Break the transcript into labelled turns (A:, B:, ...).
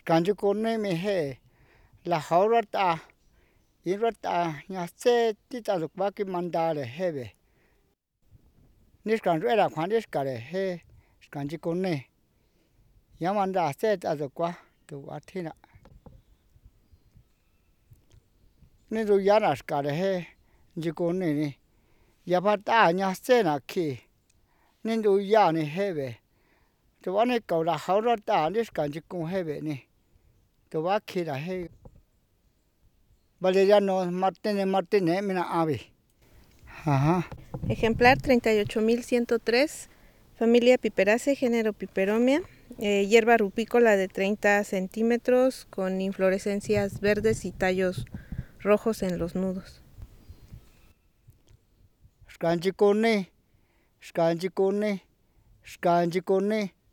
A: Kanji kone mi he la haurata irata nya se ti ta lu ba ki mandare hebe nis kan ruera khanis kare he kanji kone ya manda se ta lu kwa tu wa thina ni ru ya na skare he ji kone ni ya ba ta nya se na ki ni du ya ni hebe tu wa ni ka la haurata nis kanji kun hebe ni tu wa ki ra he Valeriano Martínez mina ave. Ajá.
B: Ejemplar 38.103, familia Piperaceae, género Piperomia, hierba rupícola de 30 centímetros con inflorescencias verdes y tallos rojos en los nudos.
A: Scanchicone, scanchicone, scanchicone.